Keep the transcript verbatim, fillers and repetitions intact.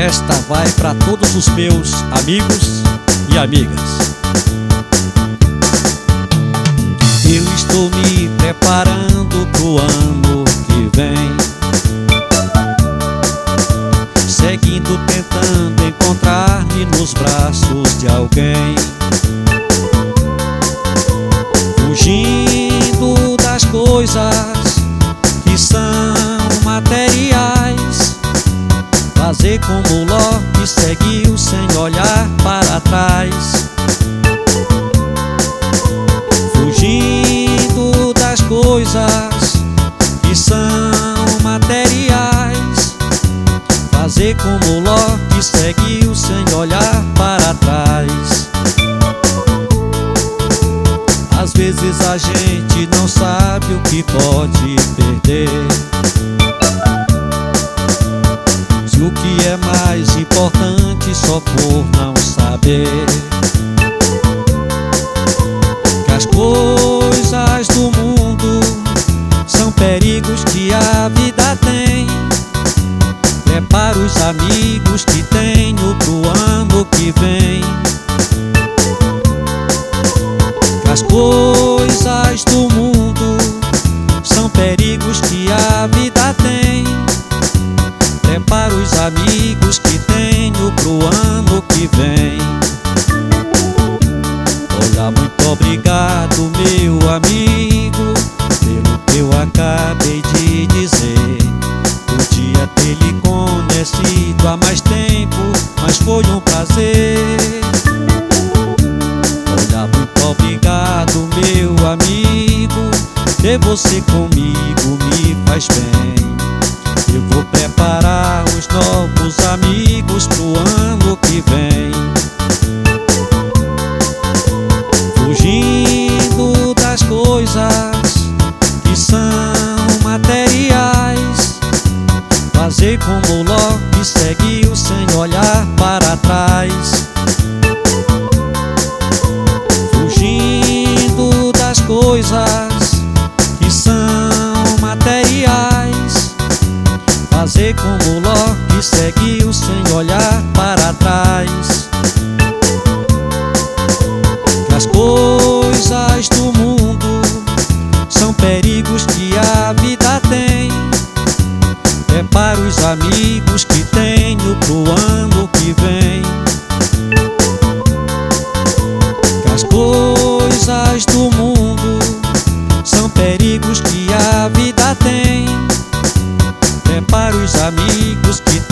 Esta vai para todos os meus amigos e amigas. Eu estou me preparando pro ano que vem, seguindo, tentando encontrar-me nos braços de alguém, fugindo das coisas que são materiais, fazer como Ló, que seguiu sem olhar para trás, fugindo das coisas que são materiais, fazer como Ló, que seguiu sem olhar para trás. Às vezes a gente não sabe o que pode perder, se o que é mais importante só por não saber que as coisas do mundo são perigos que a vida tem. Prepara os amigos que tenho pro ano que vem, que as coisas do mundo são perigos que a vida tem. Prepara os amigos que tenho pro ano que vem. Olha, muito obrigado, meu amigo, pelo que eu acabei de dizer. Podia ter lhe conhecido há mais tempo, mas foi um prazer. Olha, muito obrigado, meu amigo, ter você comigo me faz bem. Eu vou preparar os novos amigos pro ano que vem, fugindo das coisas que são materiais, fazer como Ló, que seguiu sem olhar para trás, fugindo das coisas que são materiais, fazer como Ló, que seguiu sem olhar para trás, que as coisas do mundo são perigos que a vida tem. Prepara os amigos que tenho pro ano que vem, que as coisas do mundo são perigos que a vida tem. Prepara os amigos que